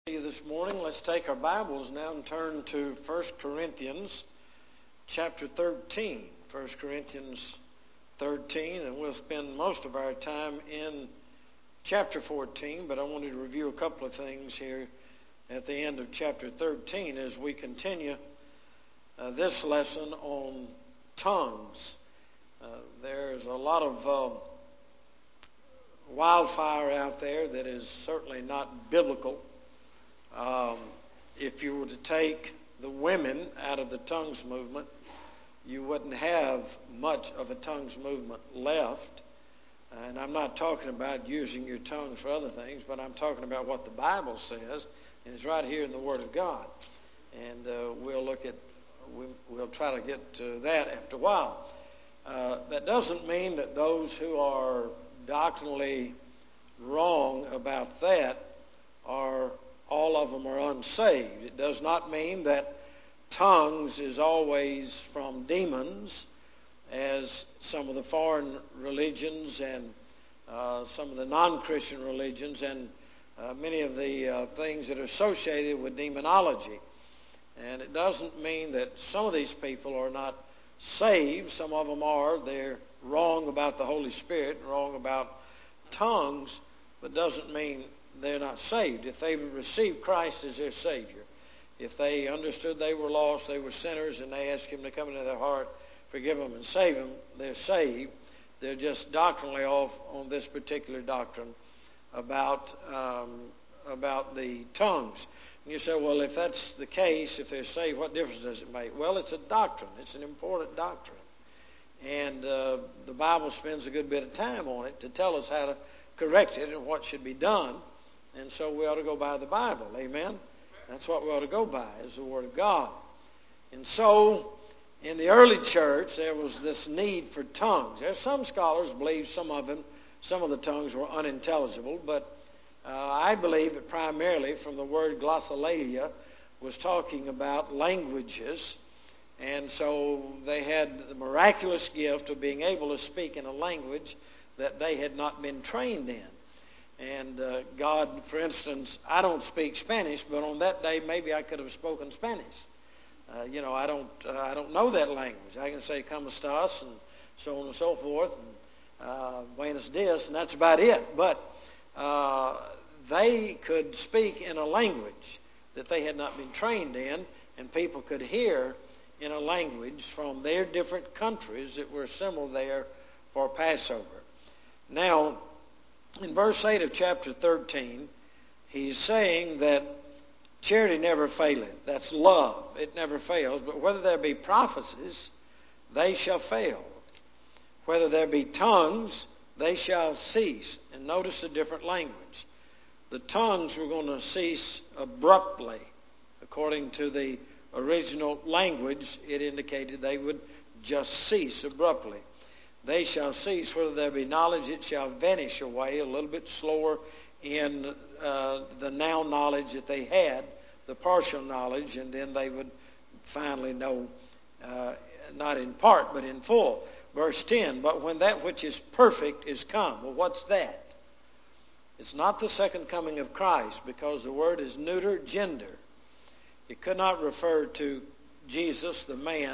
This morning, let's take our Bibles now and turn to 1 Corinthians chapter 13. 1 Corinthians 13, and we'll spend most of our time in chapter 14, but I wanted to review a couple of things here at the end of chapter 13 as we continue this lesson on tongues. There's a lot of wildfire out there that is certainly not biblical. If you were to take the women out of the tongues movement, you wouldn't have much of a tongues movement left. And I'm not talking about using your tongues for other things, but I'm talking about what the Bible says, and it's right here in the Word of God. And we'll try to get to that after a while. That doesn't mean that those who are doctrinally wrong about that all of them are unsaved. It does not mean that tongues is always from demons, as some of the foreign religions and some of the non-Christian religions and many of the things that are associated with demonology. And it doesn't mean that some of these people are not saved. Some of them are. They're wrong about the Holy Spirit, wrong about tongues, but doesn't mean they're not saved. If they received Christ as their Savior, if they understood they were lost, they were sinners, and they asked Him to come into their heart, forgive them, and save them, they're saved. They're just doctrinally off on this particular doctrine about the tongues. And you say, well, if that's the case, if they're saved, what difference does it make? Well, it's a doctrine. It's an important doctrine. And the Bible spends a good bit of time on it to tell us how to correct it and what should be done. And so we ought to go by the Bible. Amen? That's what we ought to go by, is the Word of God. And so, in the early church, there was this need for tongues. There's some scholars believe some of the tongues were unintelligible, but I believe that primarily from the word glossolalia was talking about languages. And so they had the miraculous gift of being able to speak in a language that they had not been trained in. And God, for instance, I don't speak Spanish, but on that day maybe I could have spoken Spanish. I don't know that language. I can say "Cómo estás" and so on and so forth, and "Buenos dias," and that's about it. But they could speak in a language that they had not been trained in, and people could hear in a language from their different countries that were assembled there for Passover. Now, in verse 8 of chapter 13, he's saying that charity never faileth. That's love. It never fails. But whether there be prophecies, they shall fail. Whether there be tongues, they shall cease. And notice the different language. The tongues were going to cease abruptly. According to the original language, it indicated they would just cease abruptly. They shall cease. Whether there be knowledge, it shall vanish away, a little bit slower in the now knowledge that they had, the partial knowledge, and then they would finally know, not in part, but in full. Verse 10, but when that which is perfect is come. Well, what's that? It's not the second coming of Christ, because the word is neuter gender. It could not refer to Jesus, the man,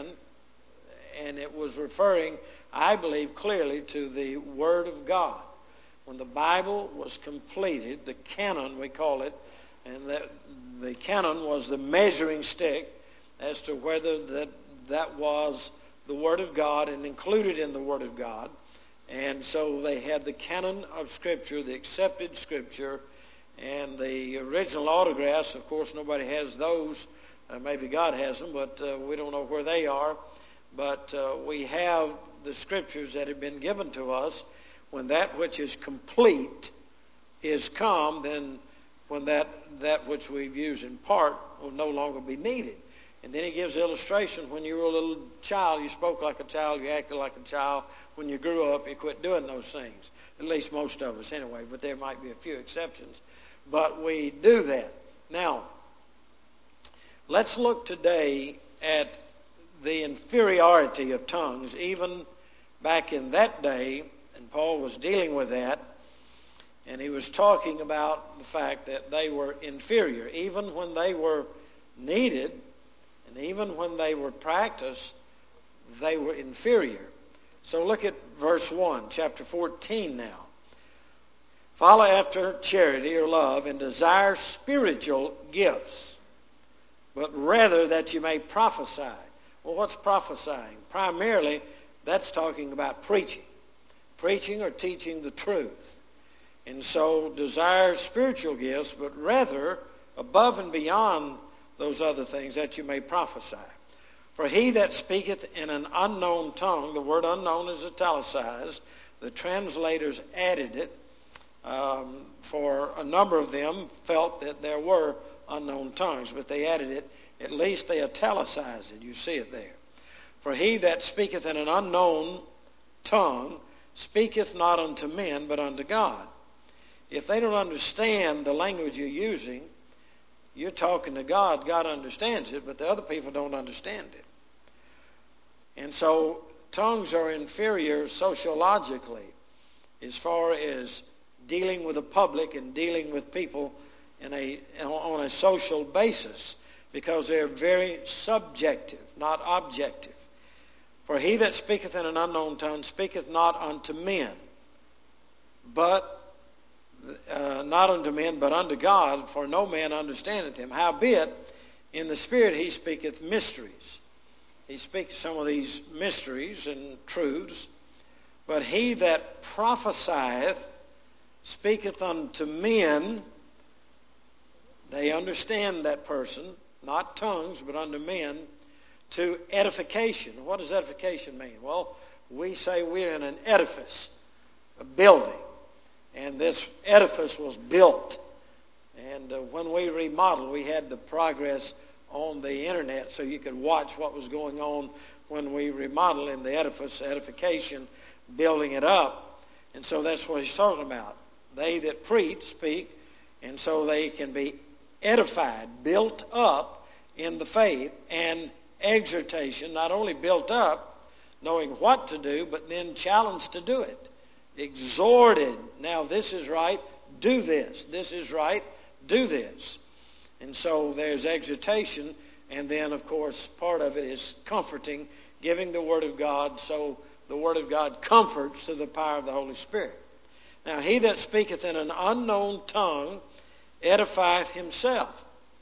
and it was referring, I believe, clearly to the Word of God. When the Bible was completed, the canon, we call it, and the canon was the measuring stick as to whether that was the Word of God and included in the Word of God. And so they had the canon of Scripture, the accepted Scripture, and the original autographs. Of course, nobody has those. Maybe God has them, but we don't know where they are. But we have the Scriptures that have been given to us. When that which is complete is come, then when that which we've used in part will no longer be needed. And then he gives illustration. When you were a little child, you spoke like a child, you acted like a child. When you grew up, you quit doing those things. At least most of us anyway, but there might be a few exceptions. But we do that. Now, let's look today at the inferiority of tongues, even back in that day, and Paul was dealing with that. And he was talking about the fact that they were inferior. Even when they were needed, and even when they were practiced, they were inferior. So look at verse 1, chapter 14 now. Follow after charity or love and desire spiritual gifts, but rather that you may prophesy. Well, what's prophesying? Primarily, that's talking about preaching. Preaching or teaching the truth. And so desire spiritual gifts, but rather above and beyond those other things that you may prophesy. For he that speaketh in an unknown tongue, the word unknown is italicized. The translators added it. For a number of them felt that there were unknown tongues, but they added it. At least they italicized it. You see it there. For he that speaketh in an unknown tongue speaketh not unto men, but unto God. If they don't understand the language you're using, you're talking to God. God understands it, but the other people don't understand it. And so tongues are inferior sociologically as far as dealing with the public and dealing with people on a social basis, because they're very subjective, not objective. For he that speaketh in an unknown tongue speaketh not unto men, but not unto men, but unto God, for no man understandeth him. Howbeit, in the Spirit he speaketh mysteries. He speaks some of these mysteries and truths. But he that prophesieth speaketh unto men. They understand that person, not tongues, but unto men, to edification. What does edification mean? Well, we say we're in an edifice, a building. And this edifice was built. And when we remodeled, we had the progress on the internet so you could watch what was going on when we remodeled in the edifice, edification, building it up. And so that's what he's talking about. They that preach, speak, and so they can be edified, built up in the faith, and exhortation, not only built up, knowing what to do, but then challenged to do it. Exhorted. Now this is right, do this. This is right, do this. And so there's exhortation, and then of course part of it is comforting, giving the Word of God, so the Word of God comforts through the power of the Holy Spirit. Now he that speaketh in an unknown tongue edifieth himself,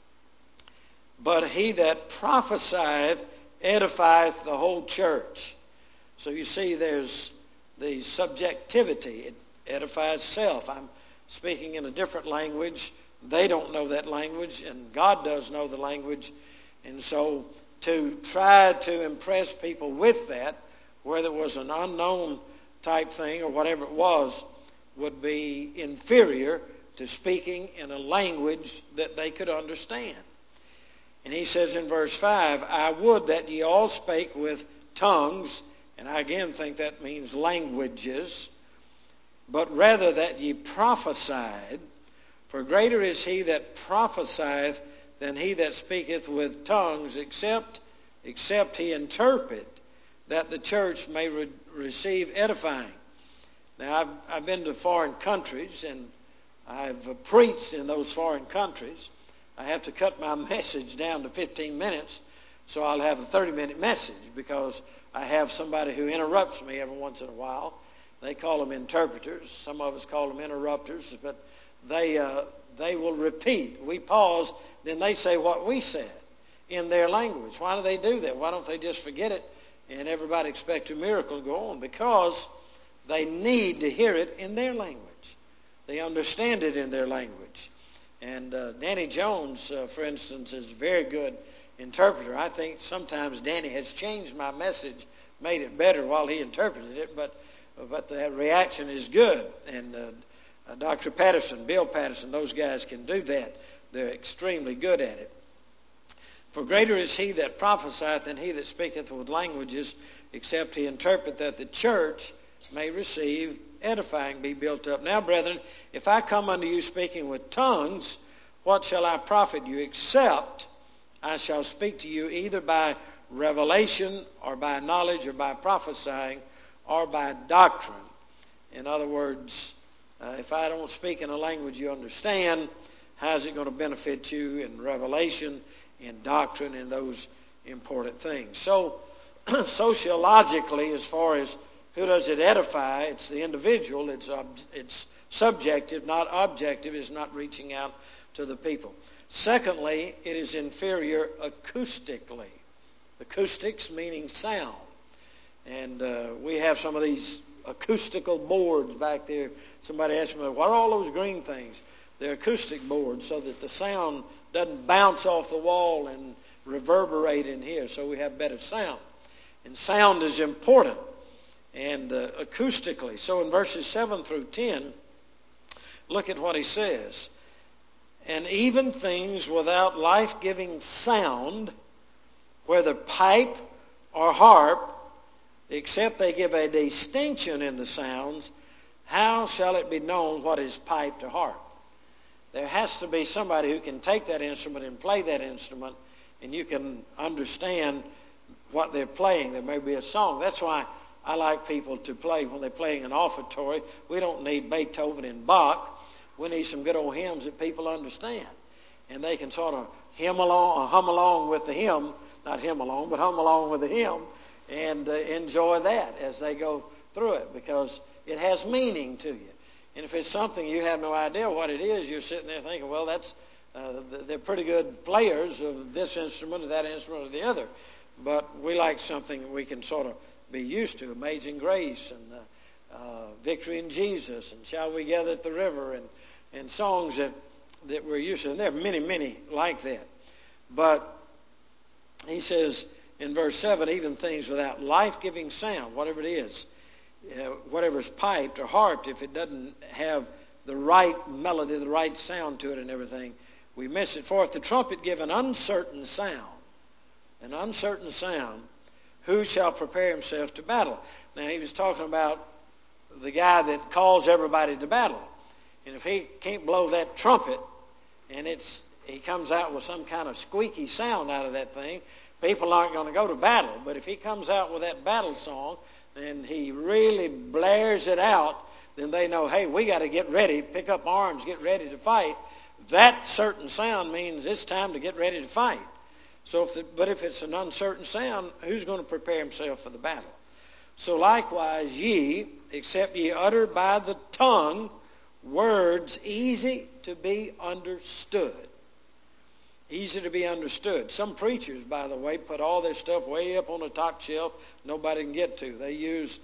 but he that prophesieth edifieth the whole church. So you see there's the subjectivity. It edifies self. I'm speaking in a different language. They don't know that language, and God does know the language. And so to try to impress people with that, whether it was an unknown type thing or whatever it was, would be inferior to speaking in a language that they could understand. And he says in verse 5, I would that ye all spake with tongues, and I again think that means languages, but rather that ye prophesied. For greater is he that prophesieth than he that speaketh with tongues, except he interpret, that the church may receive edifying. Now, I've been to foreign countries, and I've preached in those foreign countries. I have to cut my message down to 15 minutes, so I'll have a 30-minute message, because I have somebody who interrupts me every once in a while. They call them interpreters. Some of us call them interrupters, but they will repeat. We pause, then they say what we said in their language. Why do they do that? Why don't they just forget it and everybody expect a miracle to go on? Because they need to hear it in their language. They understand it in their language. And Danny Jones, for instance, is a very good interpreter. I think sometimes Danny has changed my message, made it better while he interpreted it, but the reaction is good. And Dr. Patterson, Bill Patterson, those guys can do that. They're extremely good at it. For greater is he that prophesieth than he that speaketh with languages, except he interpret, that the church may receive edifying, be built up. Now, brethren, if I come unto you speaking with tongues, what shall I profit you, except I shall speak to you either by revelation or by knowledge or by prophesying or by doctrine? In other words, If I don't speak in a language you understand, how is it going to benefit you in revelation, in doctrine, in those important things? So, sociologically, as far as who does it edify, it's the individual. It's subjective, not objective. It's not reaching out to the people. Secondly, it is inferior acoustically. Acoustics meaning sound. And we have some of these acoustical boards back there. Somebody asked me, what are all those green things? They're acoustic boards so that the sound doesn't bounce off the wall and reverberate in here, so we have better sound. And sound is important, and acoustically. So in verses 7 through 10, look at what he says. And even things without life-giving sound, whether pipe or harp, except they give a distinction in the sounds, how shall it be known what is piped or harp? There has to be somebody who can take that instrument and play that instrument, and you can understand what they're playing. There may be a song. That's why I like people to play when they're playing an offertory. We don't need Beethoven and Bach. We need some good old hymns that people understand. And they can sort of hum along with the hymn, not hymn along, but hum along with the hymn, and enjoy that as they go through it, because it has meaning to you. And if it's something you have no idea what it is, you're sitting there thinking, well, they're pretty good players of this instrument or that instrument or the other. But we like something we can sort of be used to. Amazing Grace and Victory in Jesus and Shall We Gather at the River and songs that we're used to. And there are many, many like that. But he says in verse 7, even things without life-giving sound, whatever it is, whatever's piped or harped, if it doesn't have the right melody, the right sound to it and everything, we miss it. For if the trumpet give an uncertain sound, who shall prepare himself to battle? Now, he was talking about the guy that calls everybody to battle. And if he can't blow that trumpet, and he comes out with some kind of squeaky sound out of that thing, people aren't going to go to battle. But if he comes out with that battle song, and he really blares it out, then they know, hey, we got to get ready, pick up arms, get ready to fight. That certain sound means it's time to get ready to fight. So, but if it's an uncertain sound, who's going to prepare himself for the battle? So likewise ye, except ye utter by the tongue words easy to be understood. Easy to be understood. Some preachers, by the way, put all their stuff way up on the top shelf nobody can get to. They use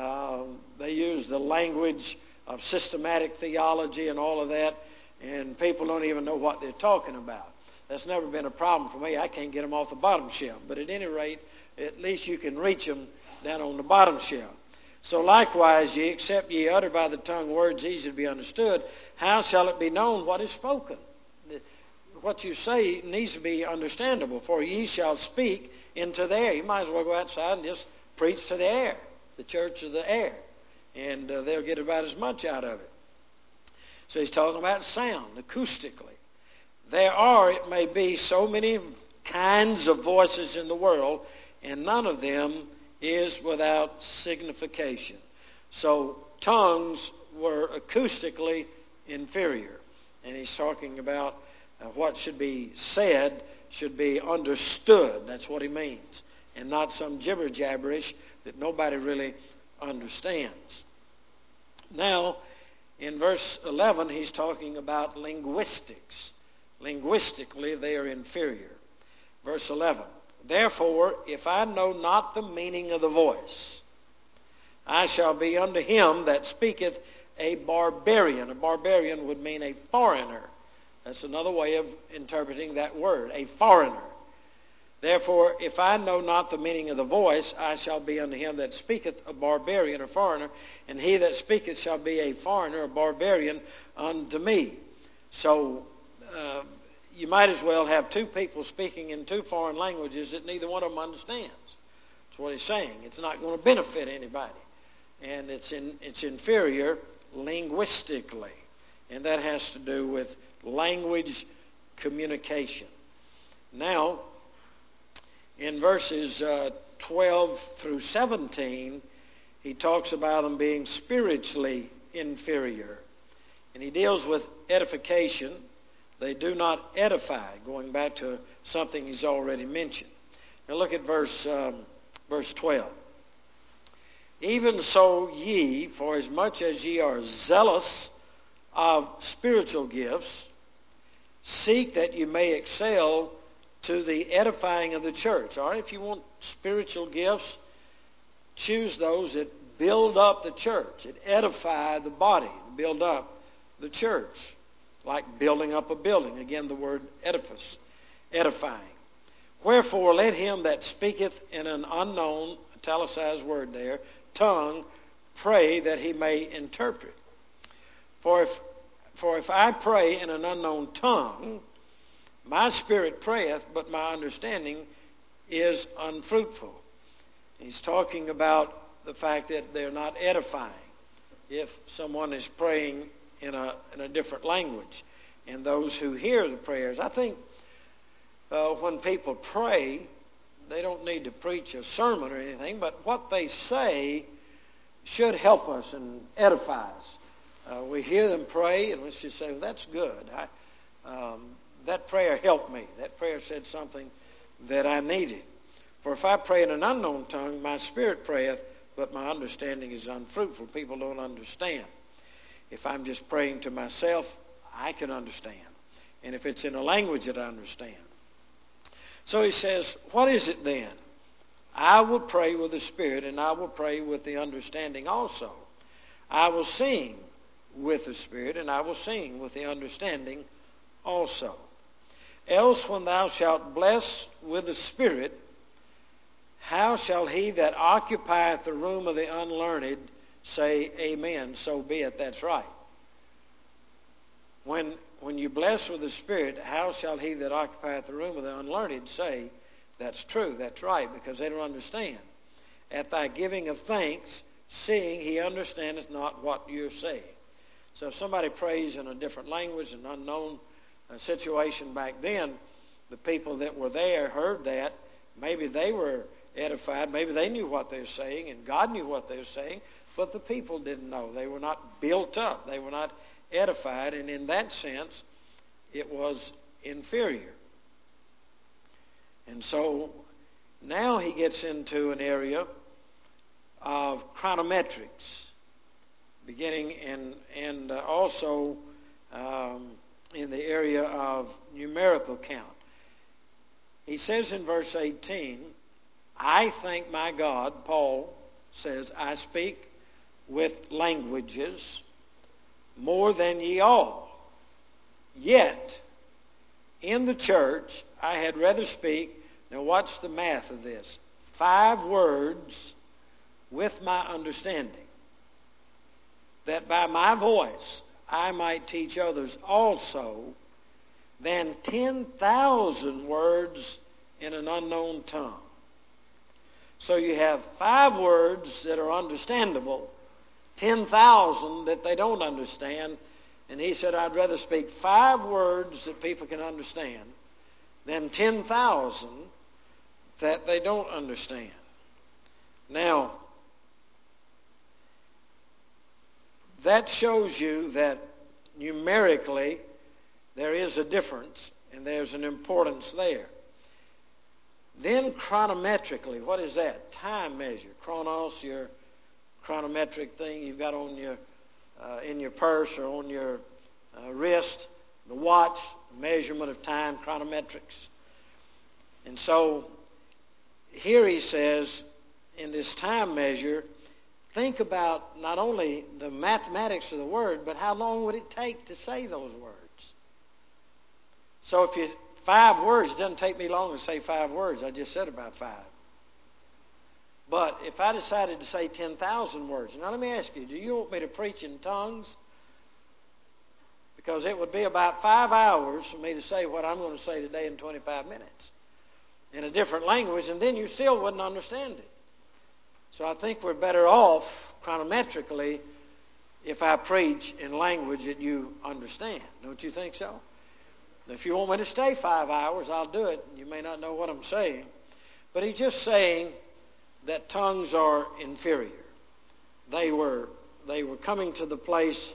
the language of systematic theology and all of that, and people don't even know what they're talking about. That's never been a problem for me. I can't get them off the bottom shelf. But at any rate, at least you can reach them down on the bottom shelf. So likewise, ye, except ye utter by the tongue words easy to be understood, how shall it be known what is spoken? What you say needs to be understandable. For ye shall speak into the air. You might as well go outside and just preach to the air, the church of the air, and they'll get about as much out of it. So he's talking about sound, acoustically. There are, it may be, so many kinds of voices in the world, and none of them is without signification. So tongues were acoustically inferior. And he's talking about what should be said should be understood. That's what he means. And not some jibber-jabberish that nobody really understands. Now, in verse 11, he's talking about linguistics. Linguistically, they are inferior. Verse 11, therefore, if I know not the meaning of the voice, I shall be unto him that speaketh a barbarian. A barbarian would mean a foreigner. That's another way of interpreting that word, a foreigner. Therefore, if I know not the meaning of the voice, I shall be unto him that speaketh a barbarian, a foreigner, and he that speaketh shall be a foreigner, a barbarian unto me. So, you might as well have two people speaking in two foreign languages that neither one of them understands. That's what he's saying. It's not going to benefit anybody. And it's inferior linguistically. And that has to do with language communication. Now, in verses 12 through 17, he talks about them being spiritually inferior. And he deals with edification. They do not edify, going back to something he's already mentioned. Now look at verse 12. Even so ye, for as much as ye are zealous of spiritual gifts, seek that you may excel to the edifying of the church. All right, if you want spiritual gifts, choose those that build up the church, that edify the body, build up the church, like building up a building. Again, the word edifice, edifying. Wherefore, let him that speaketh in an unknown, italicized word there, tongue, pray that he may interpret. For if I pray in an unknown tongue, my spirit prayeth, but my understanding is unfruitful. He's talking about the fact that they're not edifying if someone is praying in a different language. And those who hear the prayers, I think when people pray, they don't need to preach a sermon or anything, but what they say should help us and edify us. We hear them pray, and we should say, well, that's good. That prayer helped me. That prayer said something that I needed. For if I pray in an unknown tongue, my spirit prayeth, but my understanding is unfruitful. People don't understand. If I'm just praying to myself, I can understand. And if it's in a language that I understand. So he says, what is it then? I will pray with the Spirit, and I will pray with the understanding also. I will sing with the Spirit, and I will sing with the understanding also. Else when thou shalt bless with the Spirit, how shall he that occupieth the room of the unlearned say, Amen, so be it? That's right. When you bless with the Spirit, how shall he that occupieth the room of the unlearned say, that's true, that's right, because they don't understand. At thy giving of thanks, seeing he understandeth not what you're saying. So if somebody prays in a different language, an unknown situation back then, the people that were there heard that. Maybe they were edified. Maybe they knew what they were saying, and God knew what they were saying, but the people didn't know. They were not built up. They were not edified, and in that sense, it was inferior. And so now he gets into an area of chronometrics, beginning and also in the area of numerical count. He says in verse 18, I thank my God, Paul says, I speak with languages more than ye all. Yet, in the church, I had rather speak, now watch the math of this, 5 words with my understanding, that by my voice I might teach others also, than 10,000 words in an unknown tongue. So you have 5 words that are understandable, 10,000 that they don't understand. And he said, I'd rather speak 5 words that people can understand than 10,000 that they don't understand. Now, that shows you that numerically there is a difference and there's an importance there. Then chronometrically, what is that? Time measure. Chronos, your chronometric thing you've got on your in your purse or on your wrist, the watch, measurement of time, chronometrics. And so here he says, in this time measure, think about not only the mathematics of the word, but how long would it take to say those words? So if you 5 words, it doesn't take me long to say 5 words. I just said about 5. But if I decided to say 10,000 words, now let me ask you, do you want me to preach in tongues? Because it would be about 5 hours for me to say what I'm going to say today in 25 minutes in a different language, and then you still wouldn't understand it. So I think we're better off chronometrically if I preach in language that you understand. Don't you think so? If you want me to stay 5 hours, I'll do it. You may not know what I'm saying. But he's just saying that tongues are inferior. They were coming to the place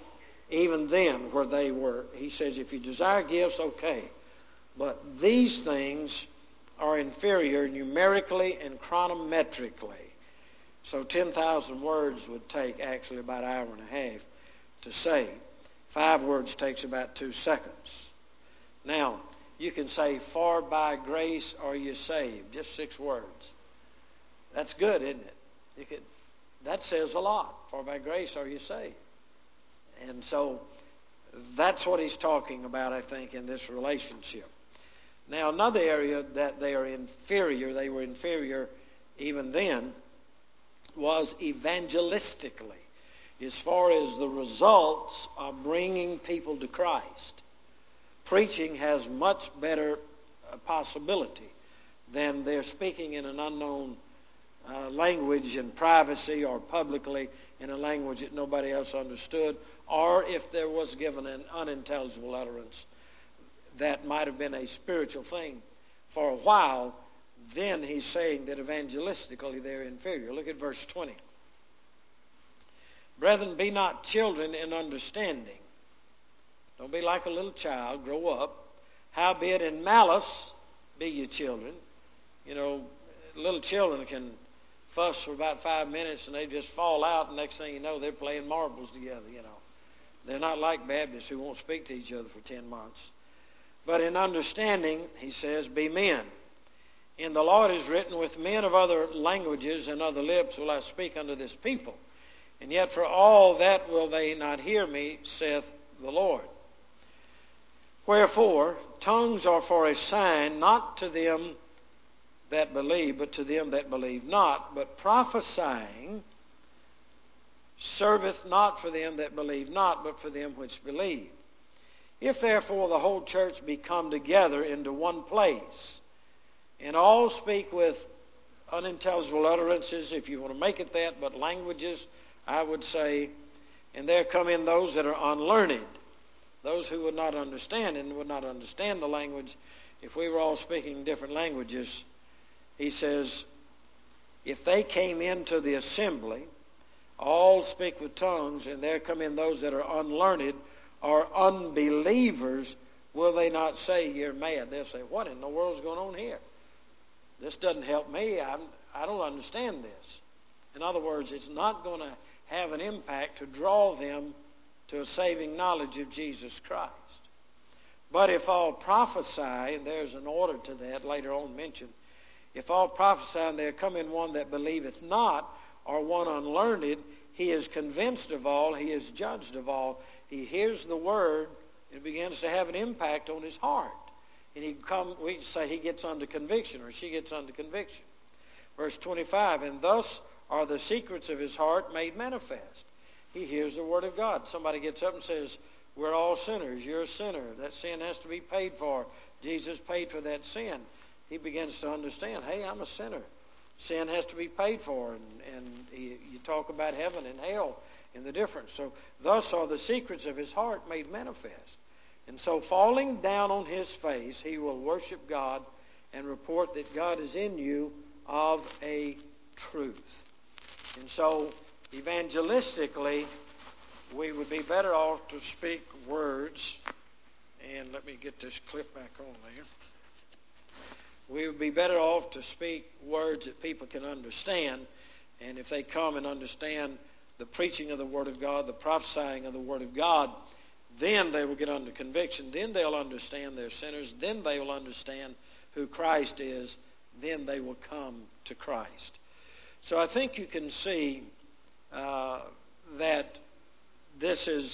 even then where they were. He says, if you desire gifts, okay. But these things are inferior numerically and chronometrically. So 10,000 words would take actually about an hour and a half to say. 5 words takes about 2 seconds. Now, you can say, for by grace are you saved. Just 6 words. That's good, isn't it? That says a lot. For by grace are you saved. And so that's what he's talking about, I think, in this relationship. Now, another area that they were inferior even then, was evangelistically, as far as the results of bringing people to Christ. Preaching has much better possibility than their speaking in an unknown language in privacy or publicly in a language that nobody else understood, or if there was given an unintelligible utterance that might have been a spiritual thing for a while. Then he's saying that evangelistically they're inferior. Look at verse 20. Brethren, be not children in understanding. Don't be like a little child. Grow up. Howbeit in malice be ye children. You know, little children can fuss for about 5 minutes and they just fall out, and next thing you know, they're playing marbles together, you know. They're not like Baptists who won't speak to each other for 10 months. But in understanding, he says, be men. In the Lord is written, with men of other languages and other lips will I speak unto this people. And yet for all that will they not hear me, saith the Lord. Wherefore, tongues are for a sign, not to them that believe, but to them that believe not. But prophesying serveth not for them that believe not, but for them which believe. If therefore the whole church be come together into one place, and all speak with unintelligible utterances, if you want to make it that, but languages, I would say, and there come in those that are unlearned, those who would not understand and would not understand the language. If we were all speaking different languages, he says, if they came into the assembly, all speak with tongues, and there come in those that are unlearned or unbelievers, will they not say, you're mad? They'll say, what in the world's going on here? This doesn't help me. I don't understand this. In other words, it's not going to have an impact to draw them to a saving knowledge of Jesus Christ. But if all prophesy, and there's an order to that later on mentioned, if all prophesy and there come in one that believeth not, or one unlearned, he is convinced of all, he is judged of all. He hears the word, it begins to have an impact on his heart. And we say he gets under conviction, or she gets under conviction. Verse 25, and thus are the secrets of his heart made manifest. He hears the word of God. Somebody gets up and says, we're all sinners. You're a sinner. That sin has to be paid for. Jesus paid for that sin. He begins to understand, hey, I'm a sinner. Sin has to be paid for. And you talk about heaven and hell and the difference. So thus are the secrets of his heart made manifest. And so falling down on his face, he will worship God and report that God is in you of a truth. And so evangelistically, we would be better off to speak words. And let me get this clip back on there. We would be better off to speak words that people can understand. And if they come and understand the preaching of the Word of God, the prophesying of the Word of God, then they will get under conviction. Then they'll understand they're sinners. Then they will understand who Christ is. Then they will come to Christ. So I think you can see that this was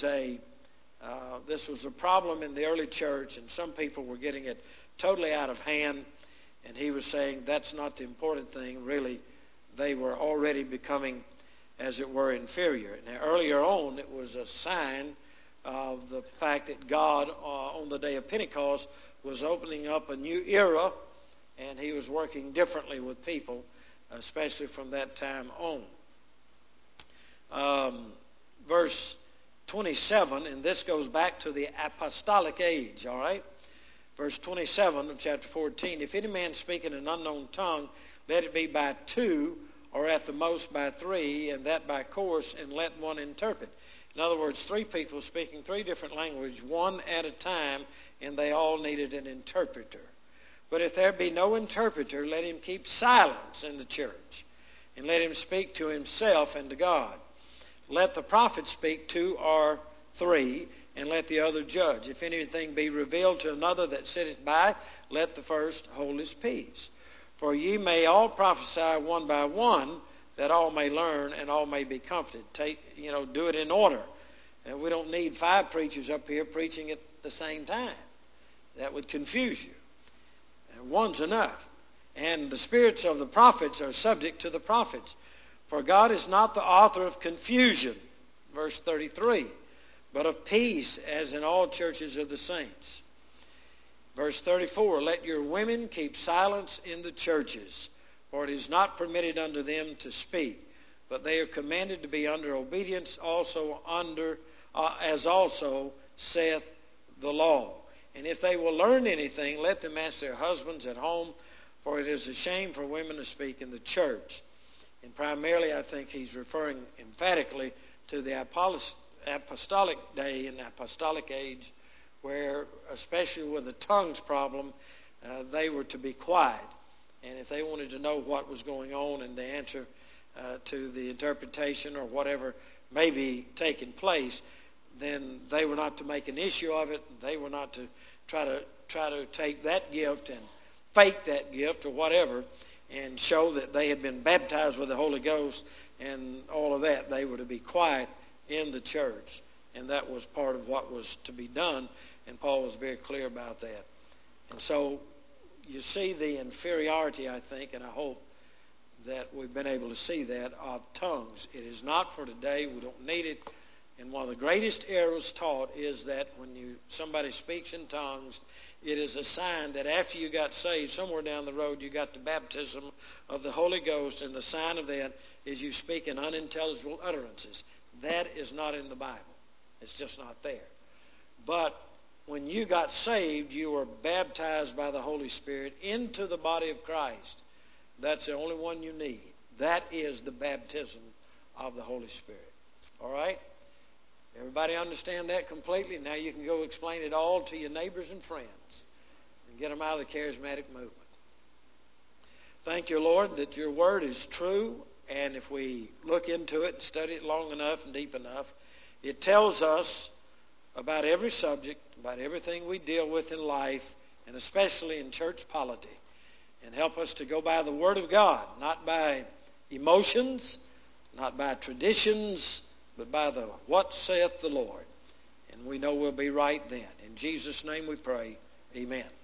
a problem in the early church, and some people were getting it totally out of hand. And he was saying that's not the important thing. Really, they were already becoming, as it were, inferior. Now, earlier on, it was a sign of the fact that God, on the day of Pentecost, was opening up a new era, and he was working differently with people, especially from that time on. Verse 27, and this goes back to the apostolic age, all right? Verse 27 of chapter 14, if any man speak in an unknown tongue, let it be by 2, or at the most by 3, and that by course, and let one interpret. In other words, 3 people speaking 3 different languages, one at a time, and they all needed an interpreter. But if there be no interpreter, let him keep silence in the church, and let him speak to himself and to God. Let the prophet speak 2 or 3, and let the other judge. If anything be revealed to another that sitteth by, let the first hold his peace. For ye may all prophesy one by one, that all may learn and all may be comforted. Do it in order. And we don't need 5 preachers up here preaching at the same time. That would confuse you. One's enough. And the spirits of the prophets are subject to the prophets. For God is not the author of confusion, verse 33, but of peace, as in all churches of the saints. Verse 34, let your women keep silence in the churches, for it is not permitted unto them to speak, but they are commanded to be under obedience as also saith the law. And if they will learn anything, let them ask their husbands at home, for it is a shame for women to speak in the church. And primarily, I think he's referring emphatically to the apostolic day and apostolic age, where, especially with the tongues problem, they were to be quiet. And if they wanted to know what was going on and the answer to the interpretation or whatever may be taking place, then they were not to make an issue of it. They were not to try to take that gift and fake that gift or whatever and show that they had been baptized with the Holy Ghost and all of that. They were to be quiet in the church, and that was part of what was to be done, and Paul was very clear about that. And so you see the inferiority, I think, and I hope that we've been able to see that, of tongues. It is not for today. We don't need it. And one of the greatest errors taught is that when somebody speaks in tongues, it is a sign that after you got saved, somewhere down the road you got the baptism of the Holy Ghost, and the sign of that is you speak in unintelligible utterances. That is not in the Bible. It's just not there. But when you got saved, you were baptized by the Holy Spirit into the body of Christ. That's the only one you need. That is the baptism of the Holy Spirit. All right? Everybody understand that completely? Now you can go explain it all to your neighbors and friends and get them out of the charismatic movement. Thank you, Lord, that your word is true, and if we look into it and study it long enough and deep enough, it tells us about every subject, about everything we deal with in life, and especially in church polity, and help us to go by the word of God, not by emotions, not by traditions, but by the what saith the Lord. And we know we'll be right then. In Jesus' name we pray. Amen.